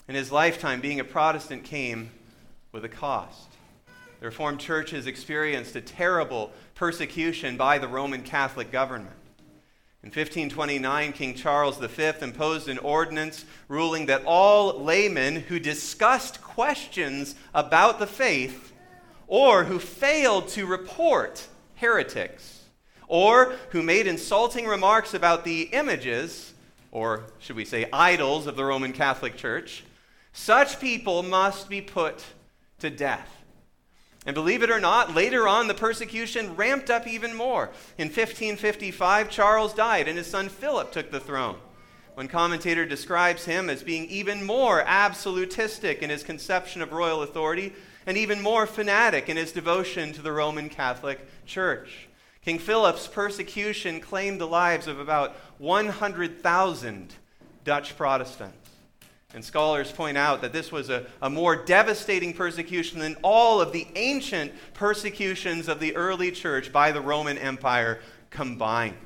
In his lifetime, being a Protestant came with a cost. The Reformed churches experienced a terrible persecution by the Roman Catholic government. In 1529, King Charles V imposed an ordinance ruling that all laymen who discussed questions about the faith or who failed to report heretics or who made insulting remarks about the images, or should we say idols, of the Roman Catholic Church, such people must be put to death. And believe it or not, later on the persecution ramped up even more. In 1555, Charles died and his son Philip took the throne. One commentator describes him as being even more absolutistic in his conception of royal authority and even more fanatic in his devotion to the Roman Catholic Church. King Philip's persecution claimed the lives of about 100,000 Dutch Protestants. And scholars point out that this was a more devastating persecution than all of the ancient persecutions of the early church by the Roman Empire combined.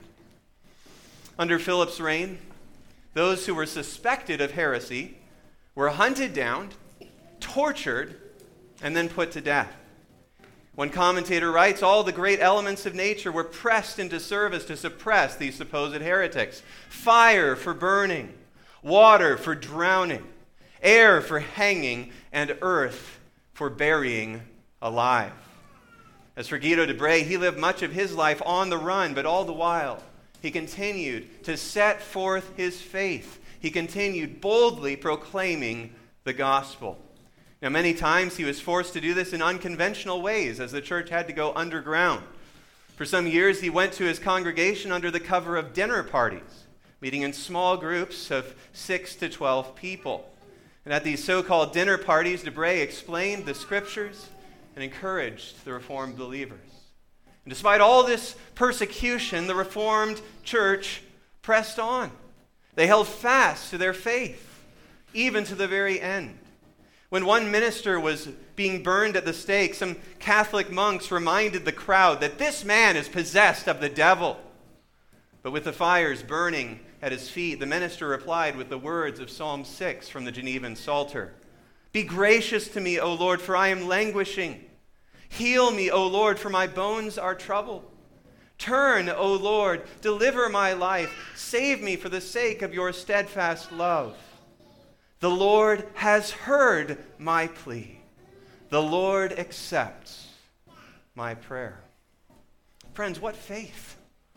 Under Philip's reign, those who were suspected of heresy were hunted down, tortured, and then put to death. One commentator writes, all the great elements of nature were pressed into service to suppress these supposed heretics. Fire for burning, water for drowning, air for hanging, and earth for burying alive. As for Guido de Brès, he lived much of his life on the run, but all the while he continued to set forth his faith. He continued boldly proclaiming the gospel. Now, many times he was forced to do this in unconventional ways, as the church had to go underground. For some years, he went to his congregation under the cover of dinner parties, meeting in small groups of 6 to 12 people. And at these so-called dinner parties, de Brès explained the scriptures and encouraged the Reformed believers. And despite all this persecution, the Reformed church pressed on. They held fast to their faith, even to the very end. When one minister was being burned at the stake, some Catholic monks reminded the crowd that this man is possessed of the devil. But with the fires burning at his feet, the minister replied with the words of Psalm 6 from the Genevan Psalter. Be gracious to me, O Lord, for I am languishing. Heal me, O Lord, for my bones are troubled. Turn, O Lord, deliver my life. Save me for the sake of your steadfast love. The Lord has heard my plea. The Lord accepts my prayer. Friends, what faith?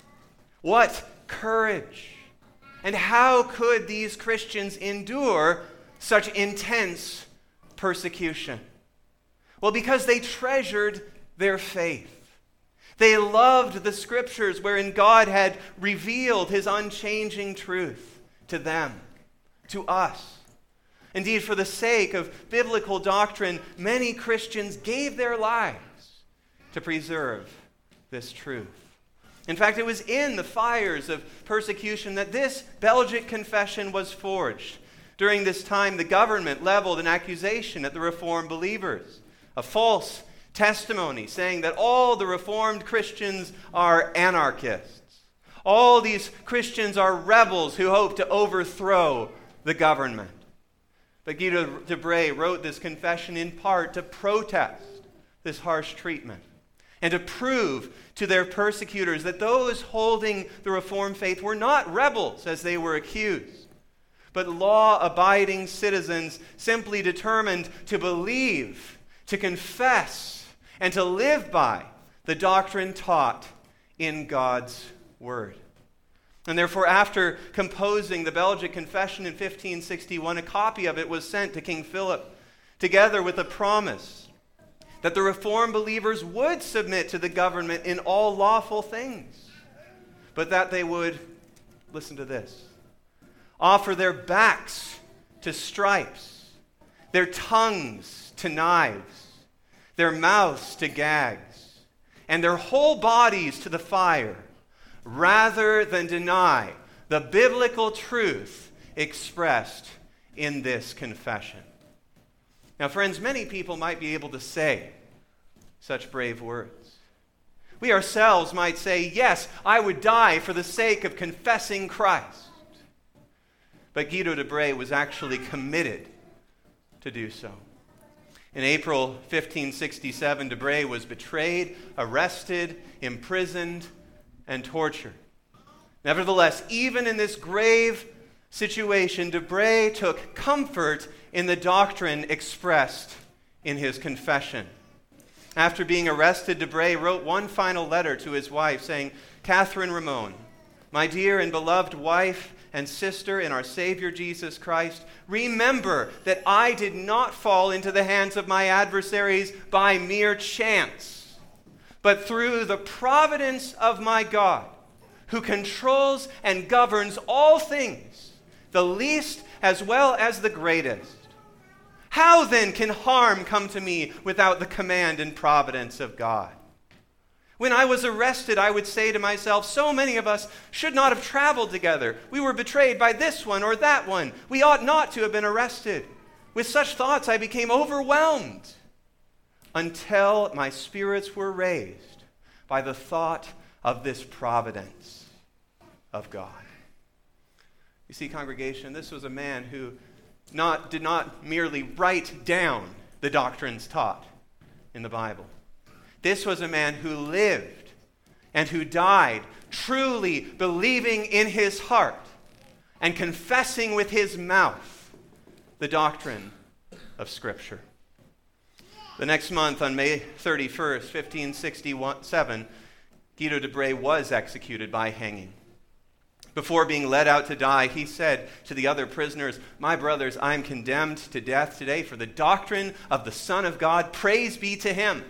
What courage? And how could these Christians endure such intense persecution? Well, because they treasured their faith. They loved the scriptures wherein God had revealed his unchanging truth to them, to us. Indeed, for the sake of biblical doctrine, many Christians gave their lives to preserve this truth. In fact, it was in the fires of persecution that this Belgic confession was forged. During this time, the government leveled an accusation at the Reformed believers, a false testimony saying that all the Reformed Christians are anarchists. All these Christians are rebels who hope to overthrow the government. But Guido de Brès wrote this confession in part to protest this harsh treatment and to prove to their persecutors that those holding the Reformed faith were not rebels as they were accused, but law-abiding citizens simply determined to believe, to confess, and to live by the doctrine taught in God's Word. And therefore, after composing the Belgic Confession in 1561, a copy of it was sent to King Philip, together with a promise that the Reformed believers would submit to the government in all lawful things, but that they would, listen to this, offer their backs to stripes, their tongues to knives, their mouths to gags, and their whole bodies to the fire, rather than deny the biblical truth expressed in this confession. Now, friends, many people might be able to say such brave words. We ourselves might say, yes, I would die for the sake of confessing Christ. But Guido de Brès was actually committed to do so. In April 1567, Debray was betrayed, arrested, imprisoned, and tortured. Nevertheless, even in this grave situation, Debray took comfort in the doctrine expressed in his confession. After being arrested, Debray wrote one final letter to his wife saying, "Catherine Ramon, my dear and beloved wife and sister in our Savior Jesus Christ, remember that I did not fall into the hands of my adversaries by mere chance, but through the providence of my God, who controls and governs all things, the least as well as the greatest. How then can harm come to me without the command and providence of God? When I was arrested, I would say to myself, so many of us should not have traveled together. We were betrayed by this one or that one. We ought not to have been arrested. With such thoughts, I became overwhelmed until my spirits were raised by the thought of this providence of God." You see, congregation, this was a man who did not merely write down the doctrines taught in the Bible. This was a man who lived and who died truly believing in his heart and confessing with his mouth the doctrine of Scripture. The next month, on May 31st, 1567, Guido Debray was executed by hanging. Before being led out to die, he said to the other prisoners, "My brothers, I am condemned to death today for the doctrine of the Son of God. Praise be to him.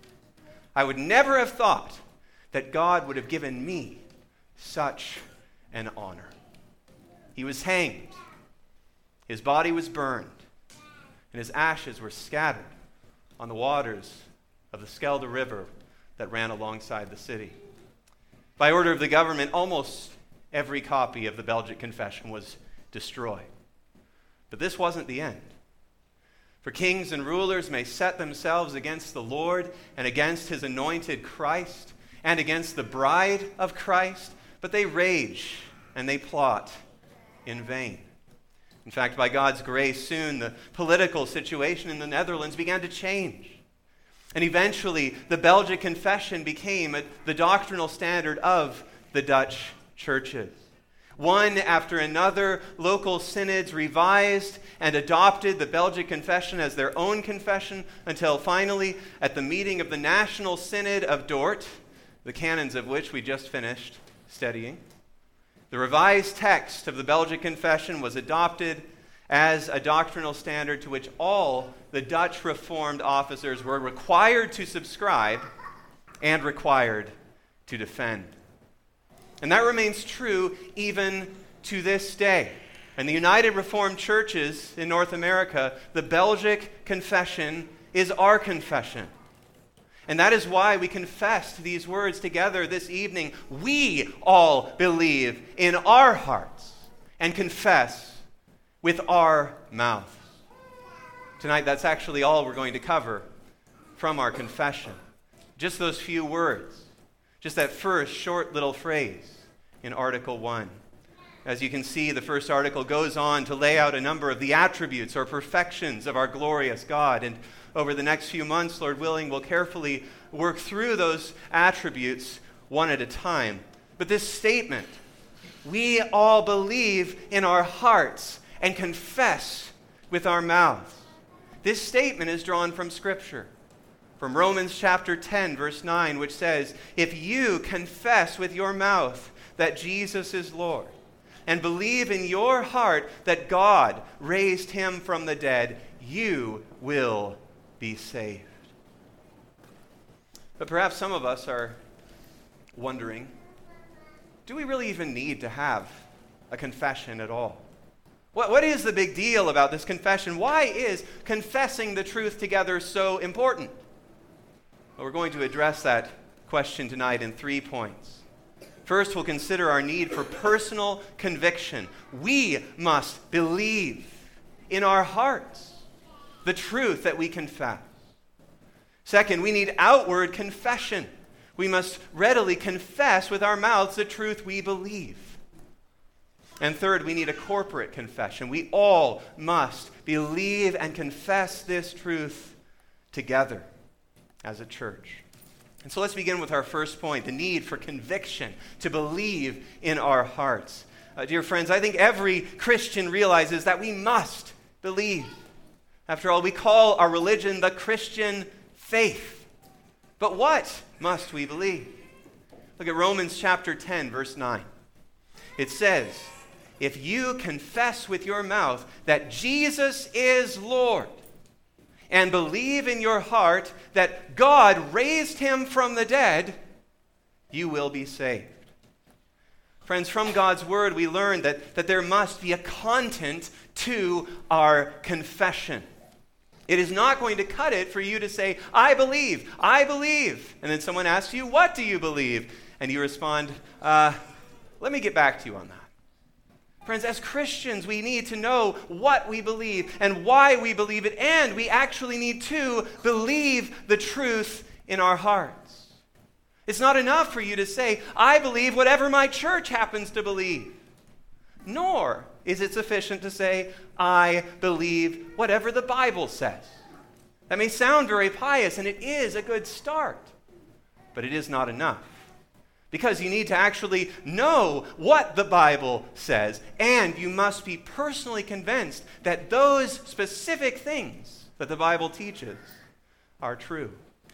I would never have thought that God would have given me such an honor." He was hanged. His body was burned, and his ashes were scattered on the waters of the Schelde River that ran alongside the city. By order of the government, almost every copy of the Belgic Confession was destroyed. But this wasn't the end. For kings and rulers may set themselves against the Lord and against his anointed Christ and against the bride of Christ, but they rage and they plot in vain. In fact, by God's grace, soon the political situation in the Netherlands began to change. And eventually, the Belgic Confession became the doctrinal standard of the Dutch churches. One after another, local synods revised and adopted the Belgic Confession as their own confession until finally, at the meeting of the National Synod of Dort, the canons of which we just finished studying, the revised text of the Belgic Confession was adopted as a doctrinal standard to which all the Dutch Reformed officers were required to subscribe and required to defend. And that remains true even to this day. In the United Reformed Churches in North America, the Belgic Confession is our confession. And that is why we confessed these words together this evening. We all believe in our hearts and confess with our mouths. Tonight, that's actually all we're going to cover from our confession. Just those few words. Just that first short little phrase in Article 1. As you can see, the first article goes on to lay out a number of the attributes or perfections of our glorious God. And over the next few months, Lord willing, we'll carefully work through those attributes one at a time. But this statement, we all believe in our hearts and confess with our mouths. This statement is drawn from Scripture. From Romans chapter 10, verse 9, which says, "If you confess with your mouth that Jesus is Lord, and believe in your heart that God raised him from the dead, you will be saved." But perhaps some of us are wondering, do we really even need to have a confession at all? What is the big deal about this confession? Why is confessing the truth together so important? Well, we're going to address that question tonight in 3 points. First, we'll consider our need for personal conviction. We must believe in our hearts the truth that we confess. Second, we need outward confession. We must readily confess with our mouths the truth we believe. And third, we need a corporate confession. We all must believe and confess this truth together as a church. And so let's begin with our first point, the need for conviction, to believe in our hearts. Dear friends, I think every Christian realizes that we must believe. After all, we call our religion the Christian faith. But what must we believe? Look at Romans chapter 10, verse 9. It says, if you confess with your mouth that Jesus is Lord, and believe in your heart that God raised him from the dead, you will be saved. Friends, from God's word, we learn that there must be a content to our confession. It is not going to cut it for you to say, I believe. And then someone asks you, what do you believe? And you respond, let me get back to you on that. Friends, as Christians, we need to know what we believe and why we believe it, and we actually need to believe the truth in our hearts. It's not enough for you to say, I believe whatever my church happens to believe. Nor is it sufficient to say, I believe whatever the Bible says. That may sound very pious, and it is a good start, but it is not enough. Because you need to actually know what the Bible says, and you must be personally convinced that those specific things that the Bible teaches are true.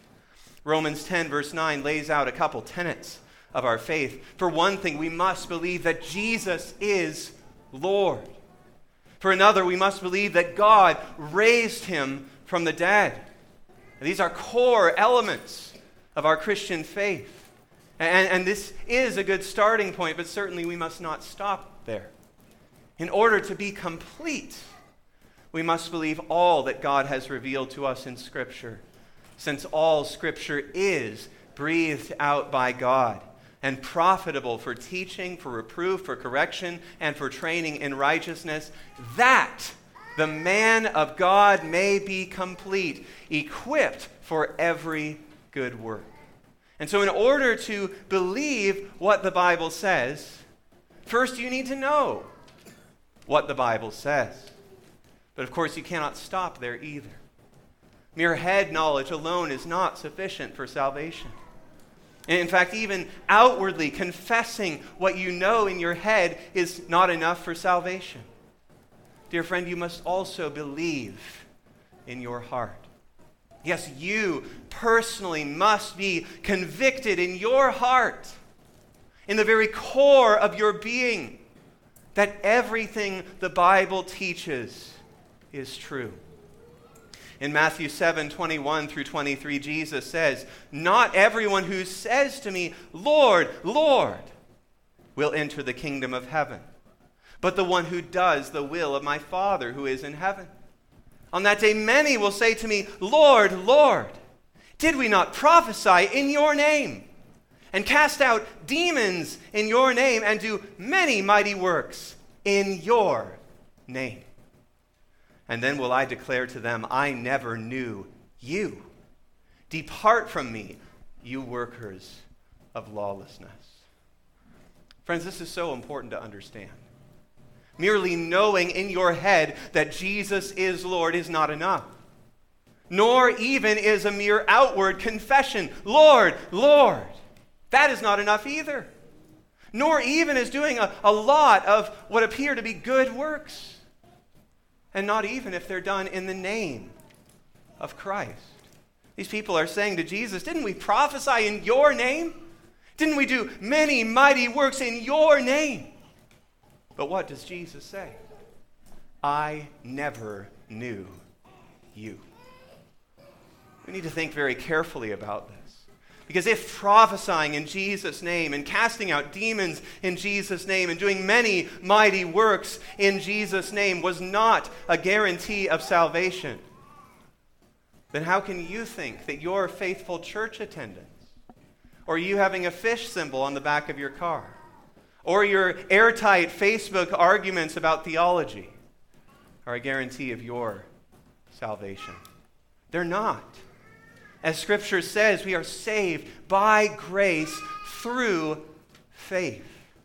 Romans 10, verse 9, lays out a couple tenets of our faith. For one thing, we must believe that Jesus is Lord. For another, we must believe that God raised him from the dead. And these are core elements of our Christian faith. And this is a good starting point, but certainly we must not stop there. In order to be complete, we must believe all that God has revealed to us in Scripture, since all Scripture is breathed out by God and profitable for teaching, for reproof, for correction, and for training in righteousness, that the man of God may be complete, equipped for every good work. And so in order to believe what the Bible says, first you need to know what the Bible says. But of course you cannot stop there either. Mere head knowledge alone is not sufficient for salvation. And in fact, even outwardly confessing what you know in your head is not enough for salvation. Dear friend, you must also believe in your heart. Yes, you personally must be convicted in your heart, in the very core of your being, that everything the Bible teaches is true. In Matthew 7, 21 through 23, Jesus says, not everyone who says to me, Lord, Lord, will enter the kingdom of heaven, but the one who does the will of my Father who is in heaven. On that day, many will say to me, Lord, Lord, did we not prophesy in your name and cast out demons in your name and do many mighty works in your name? And then will I declare to them, I never knew you. Depart from me, you workers of lawlessness. Friends, this is so important to understand. Merely knowing in your head that Jesus is Lord is not enough. Nor even is a mere outward confession, Lord, Lord. That is not enough either. Nor even is doing a lot of what appear to be good works. And not even if they're done in the name of Christ. These people are saying to Jesus, didn't we prophesy in your name? Didn't we do many mighty works in your name? But what does Jesus say? I never knew you. We need to think very carefully about this. Because if prophesying in Jesus' name and casting out demons in Jesus' name and doing many mighty works in Jesus' name was not a guarantee of salvation, then how can you think that your faithful church attendance, or you having a fish symbol on the back of your car, or your airtight Facebook arguments about theology are a guarantee of your salvation? They're not. As Scripture says, we are saved by grace through faith.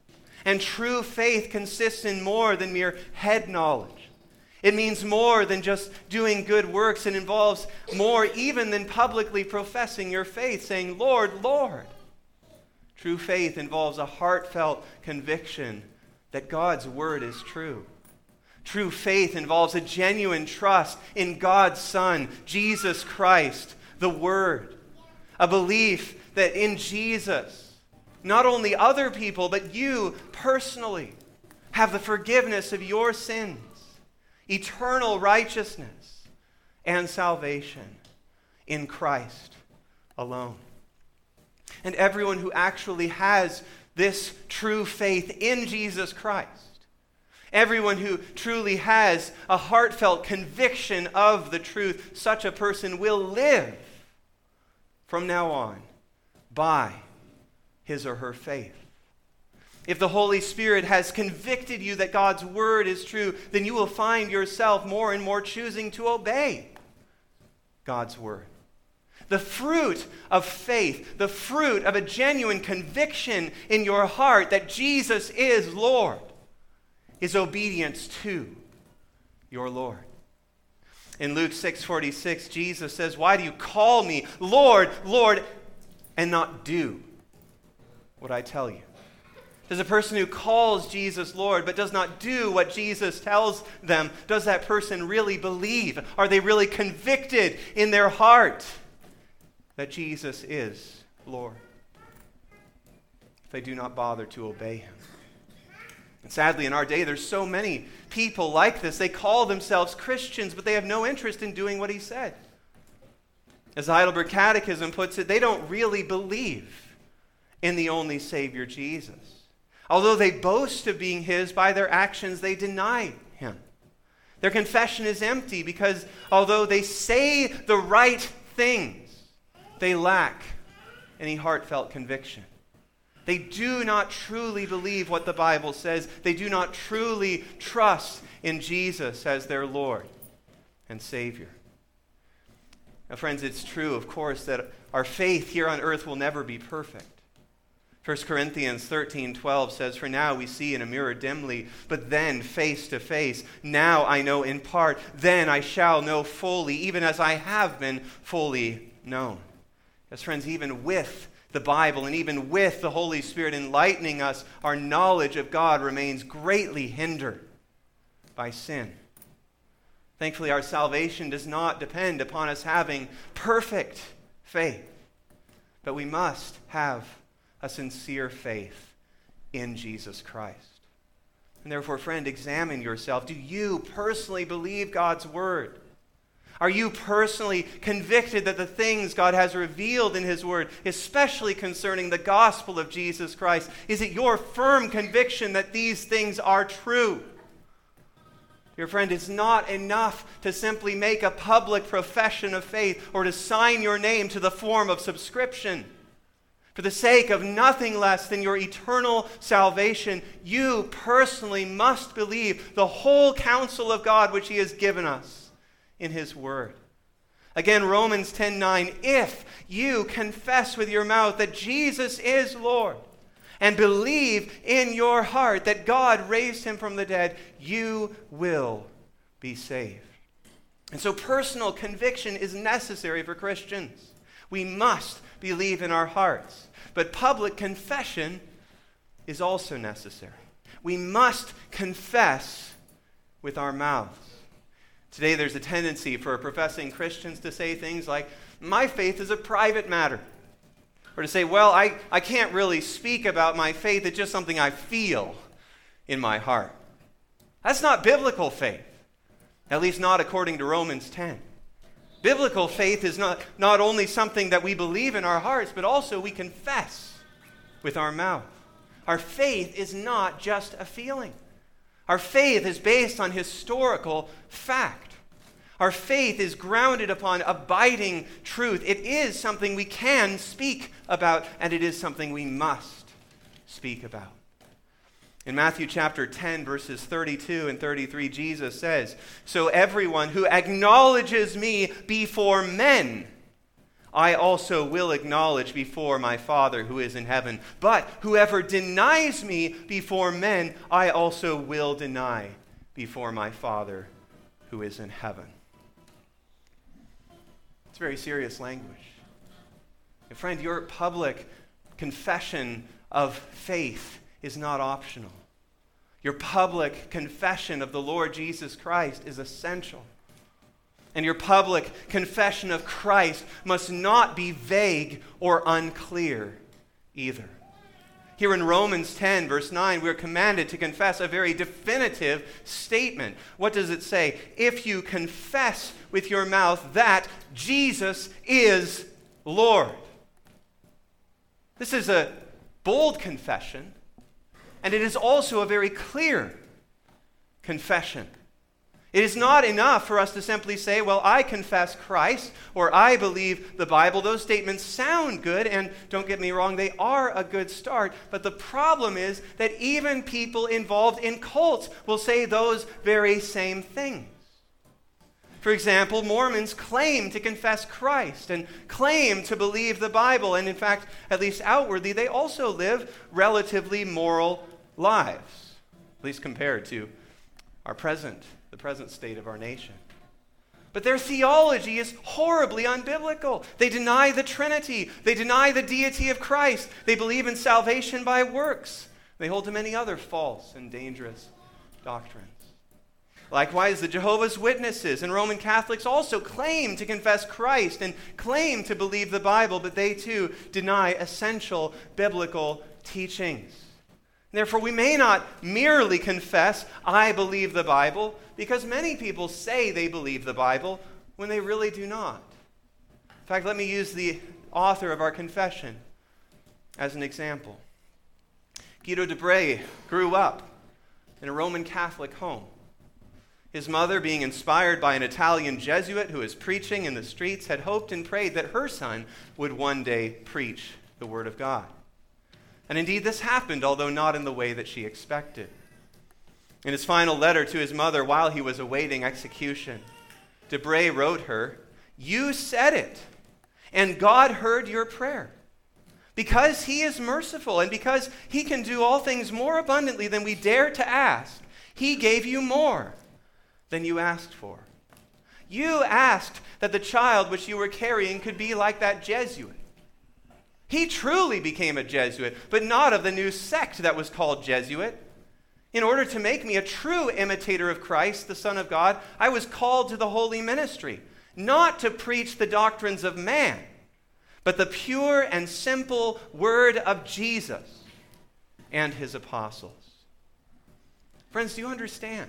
And true faith consists in more than mere head knowledge. It means more than just doing good works. It involves more even than publicly professing your faith, saying, Lord, Lord. True faith involves a heartfelt conviction that God's word is true. True faith involves a genuine trust in God's Son, Jesus Christ, the Word. A belief that in Jesus, not only other people, but you personally have the forgiveness of your sins, eternal righteousness, and salvation in Christ alone. And everyone who actually has this true faith in Jesus Christ, everyone who truly has a heartfelt conviction of the truth, such a person will live from now on by his or her faith. If the Holy Spirit has convicted you that God's word is true, then you will find yourself more and more choosing to obey God's word. The fruit of faith, the fruit of a genuine conviction in your heart that Jesus is Lord, is obedience to your Lord. In Luke 6:46, Jesus says, "Why do you call me Lord, Lord, and not do what I tell you?" Does a person who calls Jesus Lord but does not do what Jesus tells them, does that person really believe? Are they really convicted in their heart that Jesus is Lord? If they do not bother to obey him. And sadly, in our day, there's so many people like this. They call themselves Christians, but they have no interest in doing what he said. As the Heidelberg Catechism puts it, they don't really believe in the only Savior, Jesus. Although they boast of being his, by their actions they deny him. Their confession is empty because although they say the right things, they lack any heartfelt conviction. They do not truly believe what the Bible says. They do not truly trust in Jesus as their Lord and Savior. Now, friends, it's true, of course, that our faith here on earth will never be perfect. 1 Corinthians 13:12 says, "For now we see in a mirror dimly, but then face to face. Now I know in part, then I shall know fully, even as I have been fully known." Yes, friends, even with the Bible and even with the Holy Spirit enlightening us, our knowledge of God remains greatly hindered by sin. Thankfully, our salvation does not depend upon us having perfect faith, but we must have a sincere faith in Jesus Christ. And therefore, friend, examine yourself. Do you personally believe God's word? Are you personally convicted that the things God has revealed in his word, especially concerning the gospel of Jesus Christ, is it your firm conviction that these things are true? Dear friend, it's not enough to simply make a public profession of faith or to sign your name to the form of subscription. For the sake of nothing less than your eternal salvation, you personally must believe the whole counsel of God which he has given us in his word. Again, Romans 10:9, "If you confess with your mouth that Jesus is Lord and believe in your heart that God raised him from the dead, you will be saved." And so personal conviction is necessary for Christians. We must believe in our hearts. But public confession is also necessary. We must confess with our mouths. Today there's a tendency for professing Christians to say things like, "My faith is a private matter." Or to say, "Well, I can't really speak about my faith, it's just something I feel in my heart." That's not biblical faith, at least not according to Romans 10. Biblical faith is not only something that we believe in our hearts, but also we confess with our mouth. Our faith is not just a feeling. Our faith is based on historical fact. Our faith is grounded upon abiding truth. It is something we can speak about, and it is something we must speak about. In Matthew chapter 10, verses 32 and 33, Jesus says, "So everyone who acknowledges me before men, I also will acknowledge before my Father who is in heaven. But whoever denies me before men, I also will deny before my Father who is in heaven. It's very serious language. And friend, your public confession of faith is not optional. Your public confession of the Lord Jesus Christ is essential. And your public confession of Christ must not be vague or unclear either. Here in Romans 10, verse 9, we are commanded to confess a very definitive statement. What does it say? If you confess with your mouth that Jesus is Lord. This is a bold confession, and it is also a very clear confession. It is not enough for us to simply say, well, I confess Christ, or I believe the Bible. Those statements sound good, and don't get me wrong, they are a good start. But the problem is that even people involved in cults will say those very same things. For example, Mormons claim to confess Christ and claim to believe the Bible. And in fact, at least outwardly, they also live relatively moral lives, at least compared to the present state of our nation. But their theology is horribly unbiblical. They deny the Trinity. They deny the deity of Christ. They believe in salvation by works. They hold to many other false and dangerous doctrines. Likewise, the Jehovah's Witnesses and Roman Catholics also claim to confess Christ and claim to believe the Bible, but they too deny essential biblical teachings. Therefore, we may not merely confess, I believe the Bible, because many people say they believe the Bible when they really do not. In fact, let me use the author of our confession as an example. Guido de Brès grew up in a Roman Catholic home. His mother, being inspired by an Italian Jesuit who was preaching in the streets, had hoped and prayed that her son would one day preach the Word of God. And indeed, this happened, although not in the way that she expected. In his final letter to his mother while he was awaiting execution, de Brès wrote her, "You said it, and God heard your prayer. Because he is merciful, and because he can do all things more abundantly than we dare to ask, he gave you more than you asked for. You asked that the child which you were carrying could be like that Jesuit. He truly became a Jesuit, but not of the new sect that was called Jesuit. In order to make me a true imitator of Christ, the Son of God, I was called to the holy ministry, not to preach the doctrines of man, but the pure and simple word of Jesus and his apostles." Friends, do you understand?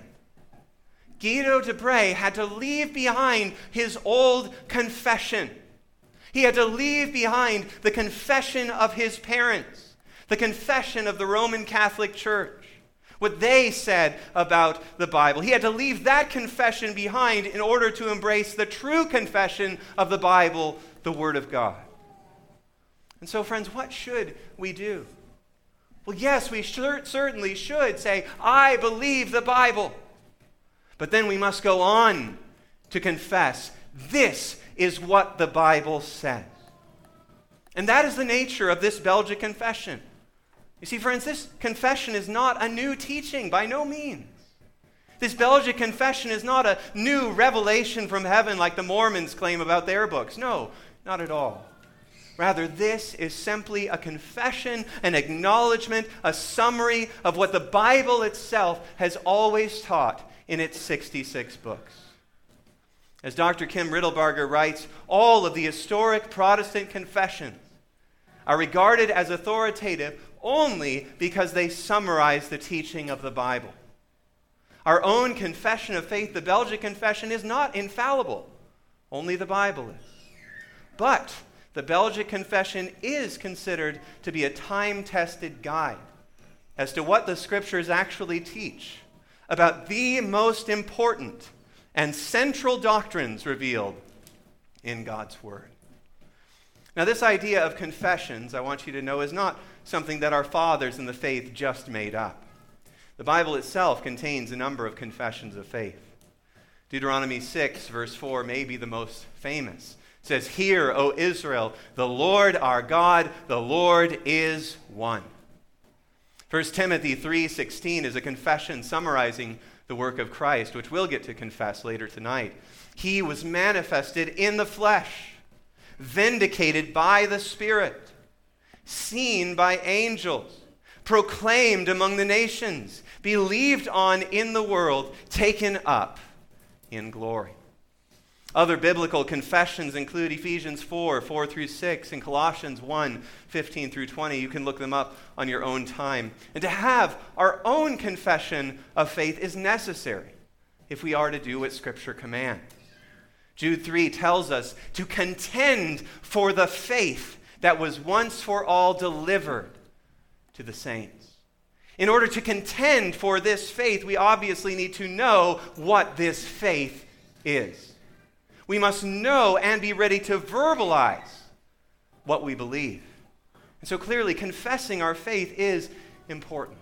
Guido de Brès had to leave behind his old confession. He had to leave behind the confession of his parents, the confession of the Roman Catholic Church, what they said about the Bible. He had to leave that confession behind in order to embrace the true confession of the Bible, the Word of God. And so, friends, what should we do? Well, yes, we certainly should say, I believe the Bible. But then we must go on to confess, this is what the Bible says. And that is the nature of this Belgic confession. You see, friends, this confession is not a new teaching, by no means. This Belgic confession is not a new revelation from heaven like the Mormons claim about their books. No, not at all. Rather, this is simply a confession, an acknowledgement, a summary of what the Bible itself has always taught in its 66 books. As Dr. Kim Riddlebarger writes, all of the historic Protestant confessions are regarded as authoritative only because they summarize the teaching of the Bible. Our own confession of faith, the Belgic confession, is not infallible. Only the Bible is. But the Belgic confession is considered to be a time-tested guide as to what the Scriptures actually teach about the most important and central doctrines revealed in God's Word. Now, this idea of confessions, I want you to know, is not something that our fathers in the faith just made up. The Bible itself contains a number of confessions of faith. Deuteronomy 6, verse 4, may be the most famous. It says, "Hear, O Israel, the Lord our God, the Lord is one." 1 Timothy 3:16 is a confession summarizing the work of Christ, which we'll get to confess later tonight. He was manifested in the flesh, vindicated by the Spirit, seen by angels, proclaimed among the nations, believed on in the world, taken up in glory. Other biblical confessions include Ephesians 4:4-6, and Colossians 1:15-20. You can look them up on your own time. And to have our own confession of faith is necessary if we are to do what Scripture commands. Jude 3 tells us to contend for the faith that was once for all delivered to the saints. In order to contend for this faith, we obviously need to know what this faith is. We must know and be ready to verbalize what we believe. And so clearly, confessing our faith is important.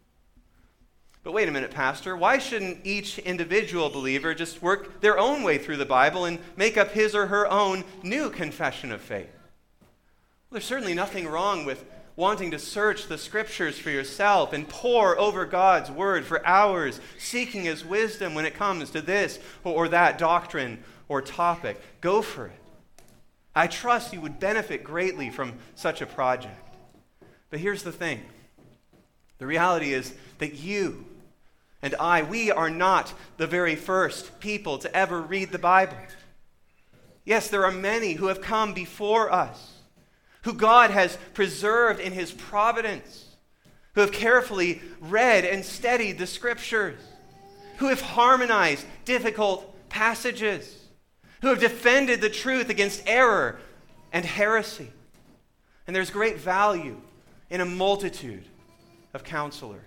But wait a minute, Pastor. Why shouldn't each individual believer just work their own way through the Bible and make up his or her own new confession of faith? Well, there's certainly nothing wrong with wanting to search the Scriptures for yourself and pore over God's Word for hours, seeking His wisdom when it comes to this or that doctrine or topic. Go for it. I trust you would benefit greatly from such a project. But here's the thing. The reality is that you and I, we are not the very first people to ever read the Bible. Yes, there are many who have come before us, who God has preserved in His providence, who have carefully read and studied the Scriptures, who have harmonized difficult passages, who have defended the truth against error and heresy. And there's great value in a multitude of counselors.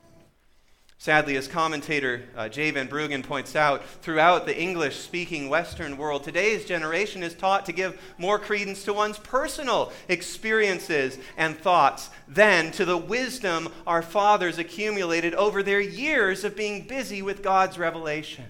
Sadly, as commentator J. Van Bruggen points out, throughout the English-speaking Western world, today's generation is taught to give more credence to one's personal experiences and thoughts than to the wisdom our fathers accumulated over their years of being busy with God's revelation.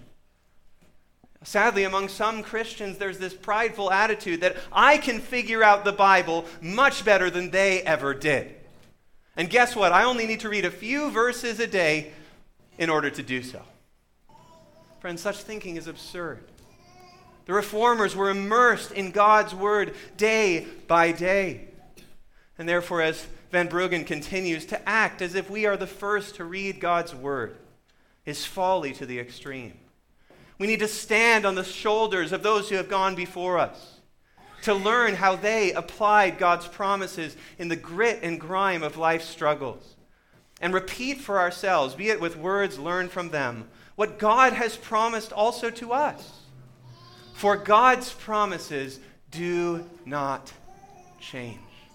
Sadly, among some Christians, there's this prideful attitude that I can figure out the Bible much better than they ever did. And guess what? I only need to read a few verses a day in order to do so. Friends, such thinking is absurd. The Reformers were immersed in God's Word day by day. And therefore, as Van Bruggen continues, to act as if we are the first to read God's Word is folly to the extreme. We need to stand on the shoulders of those who have gone before us, to learn how they applied God's promises in the grit and grime of life's struggles, and repeat for ourselves, be it with words learned from them, what God has promised also to us. For God's promises do not change.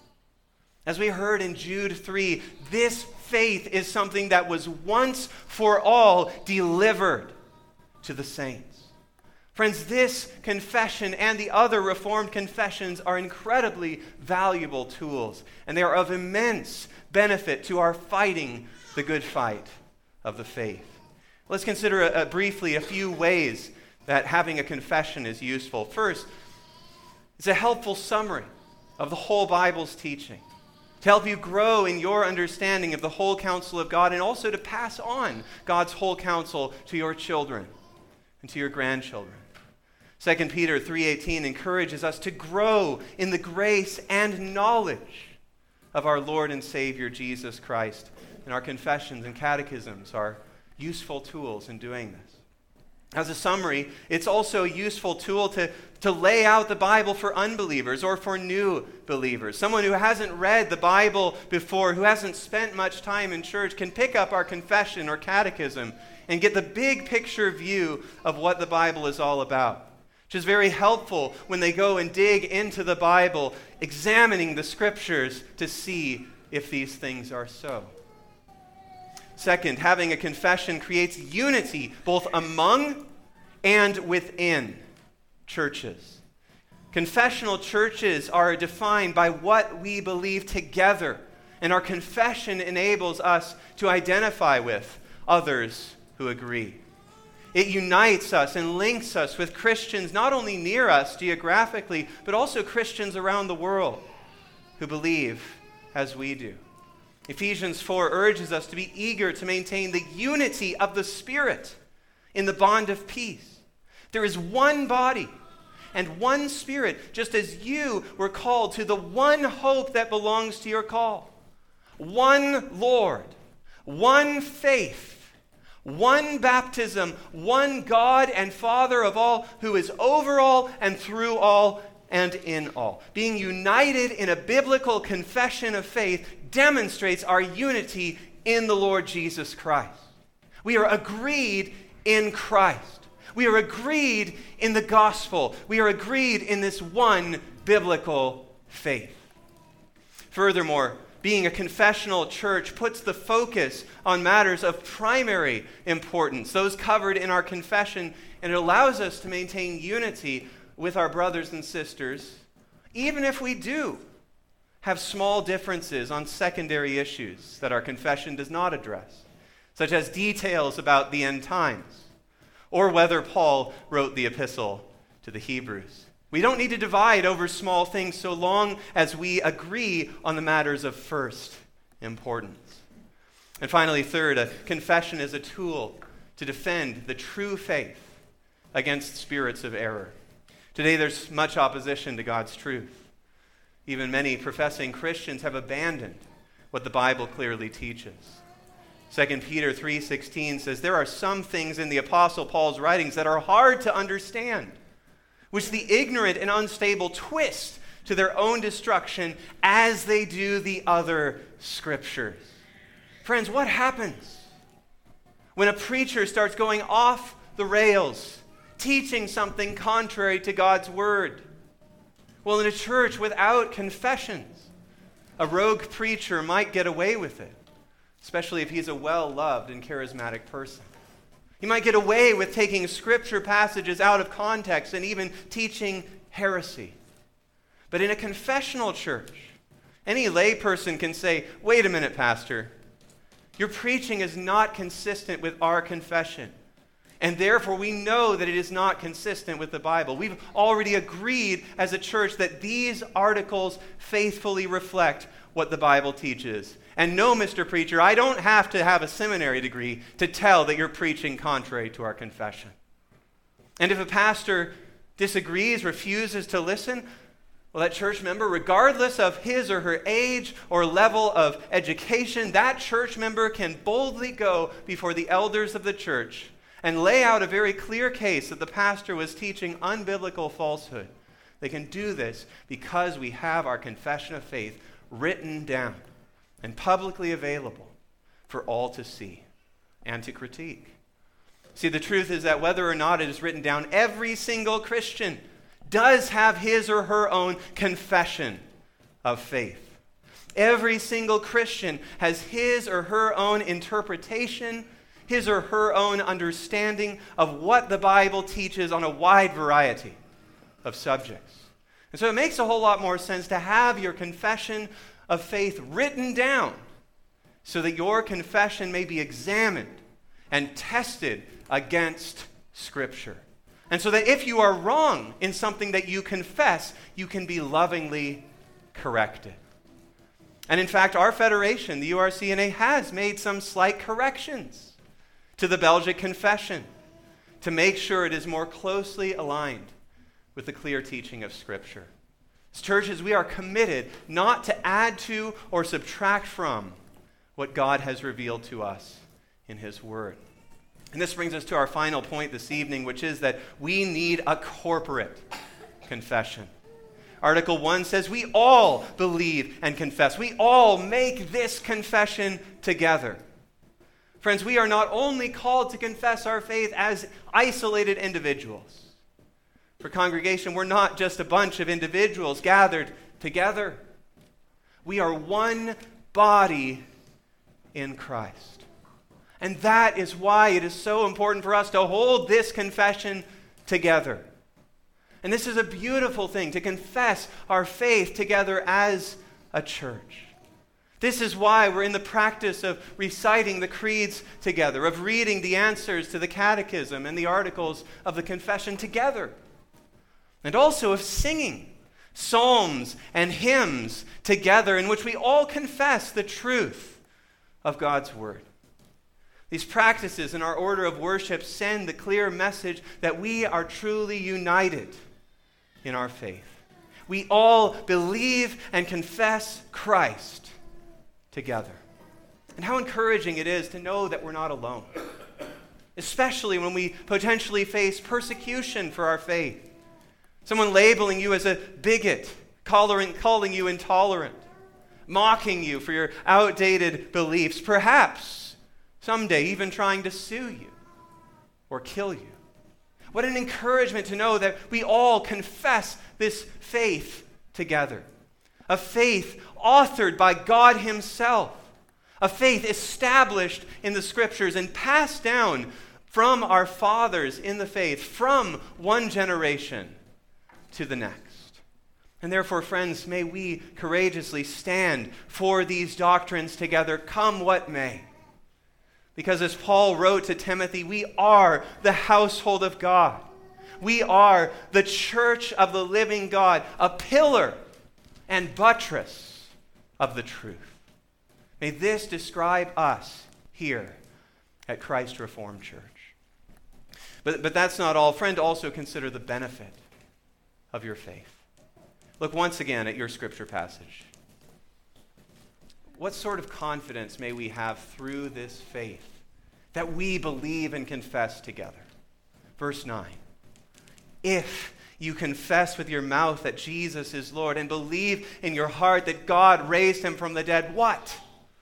As we heard in Jude 3, this faith is something that was once for all delivered to the saints. Friends, this confession and the other Reformed confessions are incredibly valuable tools, and they are of immense benefit to our fighting the good fight of the faith. Let's consider briefly a few ways that having a confession is useful. First, it's a helpful summary of the whole Bible's teaching, to help you grow in your understanding of the whole counsel of God, and also to pass on God's whole counsel to your children and to your grandchildren. 2 Peter 3:18 encourages us to grow in the grace and knowledge of our Lord and Savior Jesus Christ. And our confessions and catechisms are useful tools in doing this. As a summary, it's also a useful tool to lay out the Bible for unbelievers or for new believers. Someone who hasn't read the Bible before, who hasn't spent much time in church, can pick up our confession or catechism and get the big picture view of what the Bible is all about, which is very helpful when they go and dig into the Bible, examining the Scriptures to see if these things are so. Second, having a confession creates unity both among and within churches. Confessional churches are defined by what we believe together, and our confession enables us to identify with others who agree. It unites us and links us with Christians not only near us geographically, but also Christians around the world who believe as we do. Ephesians 4 urges us to be eager to maintain the unity of the Spirit in the bond of peace. There is one body and one Spirit, just as you were called to the one hope that belongs to your call. One Lord, one faith, one baptism, one God and Father of all, who is over all and through all and in all. Being united in a biblical confession of faith demonstrates our unity in the Lord Jesus Christ. We are agreed in Christ. We are agreed in the gospel. We are agreed in this one biblical faith. Furthermore, being a confessional church puts the focus on matters of primary importance, those covered in our confession, and it allows us to maintain unity with our brothers and sisters, even if we do have small differences on secondary issues that our confession does not address, such as details about the end times, or whether Paul wrote the epistle to the Hebrews. We don't need to divide over small things so long as we agree on the matters of first importance. And finally, third, a confession is a tool to defend the true faith against spirits of error. Today, there's much opposition to God's truth. Even many professing Christians have abandoned what the Bible clearly teaches. 2 Peter 3:16 says, "There are some things in the Apostle Paul's writings that are hard to understand, which the ignorant and unstable twist to their own destruction as they do the other scriptures." Friends, what happens when a preacher starts going off the rails, teaching something contrary to God's word? Well, in a church without confessions, a rogue preacher might get away with it, especially if he's a well-loved and charismatic person. He might get away with taking scripture passages out of context and even teaching heresy. But in a confessional church, any layperson can say, "Wait a minute, Pastor. Your preaching is not consistent with our confession. And therefore, we know that it is not consistent with the Bible. We've already agreed as a church that these articles faithfully reflect what the Bible teaches. And no, Mr. Preacher, I don't have to have a seminary degree to tell that you're preaching contrary to our confession." And if a pastor disagrees, refuses to listen, well, that church member, regardless of his or her age or level of education, that church member can boldly go before the elders of the church and lay out a very clear case that the pastor was teaching unbiblical falsehood. They can do this because we have our confession of faith written down and publicly available for all to see and to critique. See, the truth is that whether or not it is written down, every single Christian does have his or her own confession of faith. Every single Christian has his or her own interpretation, his or her own understanding of what the Bible teaches on a wide variety of subjects. And so it makes a whole lot more sense to have your confession of faith written down so that your confession may be examined and tested against Scripture. And so that if you are wrong in something that you confess, you can be lovingly corrected. And in fact, our federation, the URCNA, has made some slight corrections to the Belgic Confession to make sure it is more closely aligned with the clear teaching of Scripture. As churches, we are committed not to add to or subtract from what God has revealed to us in His Word. And this brings us to our final point this evening, which is that we need a corporate confession. Article 1 says we all believe and confess. We all make this confession together. Friends, we are not only called to confess our faith as isolated individuals. For congregation, we're not just a bunch of individuals gathered together. We are one body in Christ. And that is why it is so important for us to hold this confession together. And this is a beautiful thing, to confess our faith together as a church. This is why we're in the practice of reciting the creeds together, of reading the answers to the catechism and the articles of the confession together, and also of singing psalms and hymns together in which we all confess the truth of God's word. These practices in our order of worship send the clear message that we are truly united in our faith. We all believe and confess Christ together. And how encouraging it is to know that we're not alone, especially when we potentially face persecution for our faith. Someone labeling you as a bigot, calling you intolerant, mocking you for your outdated beliefs, perhaps someday even trying to sue you or kill you. What an encouragement to know that we all confess this faith together. A faith authored by God himself. A faith established in the Scriptures and passed down from our fathers in the faith, from one generation to the next. And therefore, friends, may we courageously stand for these doctrines together, come what may. Because as Paul wrote to Timothy, we are the household of God. We are the church of the living God, a pillar and buttress of the truth. May this describe us here at Christ Reformed Church. But that's not all. Friend, also consider the benefit of your faith. Look once again at your scripture passage. What sort of confidence may we have through this faith that we believe and confess together? Verse 9. If you confess with your mouth that Jesus is Lord and believe in your heart that God raised him from the dead, what?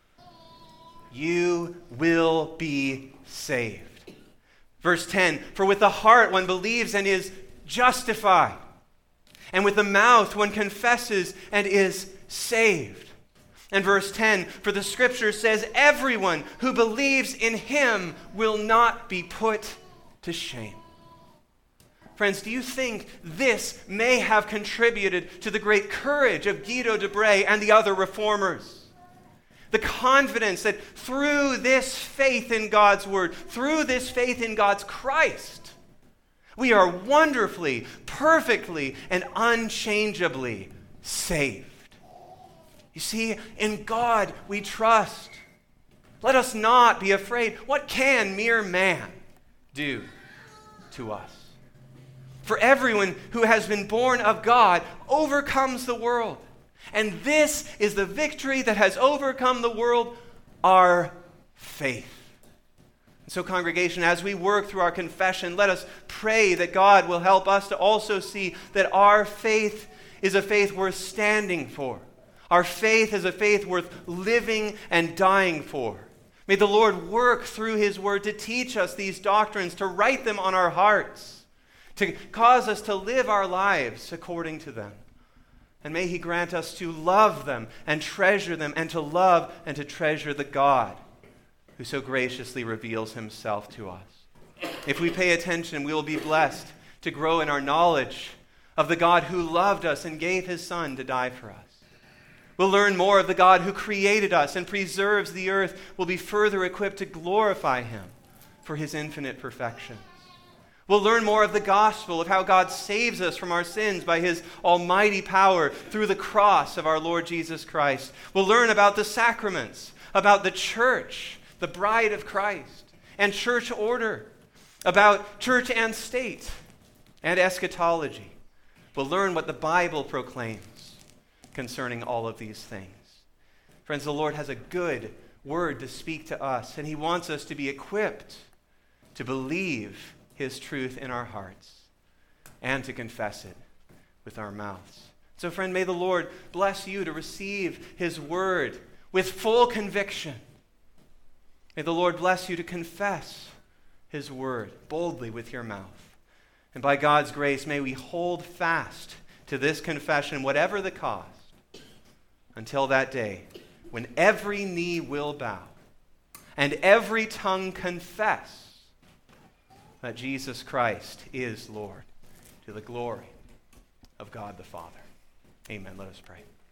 You will be saved. Verse 10, for with the heart one believes and is justified, and with the mouth one confesses and is saved. And verse 10, for the Scripture says, everyone who believes in him will not be put to shame. Friends, do you think this may have contributed to the great courage of Guido de Brès and the other reformers? The confidence that through this faith in God's word, through this faith in God's Christ, we are wonderfully, perfectly, and unchangeably saved. You see, in God we trust. Let us not be afraid. What can mere man do to us? For everyone who has been born of God overcomes the world. And this is the victory that has overcome the world, our faith. And so, congregation, as we work through our confession, let us pray that God will help us to also see that our faith is a faith worth standing for. Our faith is a faith worth living and dying for. May the Lord work through his word to teach us these doctrines, to write them on our hearts, to cause us to live our lives according to them. And may he grant us to love them and treasure them, and to love and to treasure the God who so graciously reveals himself to us. If we pay attention, we will be blessed to grow in our knowledge of the God who loved us and gave his Son to die for us. We'll learn more of the God who created us and preserves the earth. We'll be further equipped to glorify him for his infinite perfections. We'll learn more of the gospel, of how God saves us from our sins by his almighty power through the cross of our Lord Jesus Christ. We'll learn about the sacraments, about the church, the bride of Christ, and church order, about church and state, and eschatology. We'll learn what the Bible proclaims concerning all of these things. Friends, the Lord has a good word to speak to us, and he wants us to be equipped to believe his truth in our hearts and to confess it with our mouths. So, friend, may the Lord bless you to receive his word with full conviction. May the Lord bless you to confess his word boldly with your mouth. And by God's grace, may we hold fast to this confession, whatever the cost, until that day when every knee will bow and every tongue confess that Jesus Christ is Lord, to the glory of God the Father. Amen. Let us pray.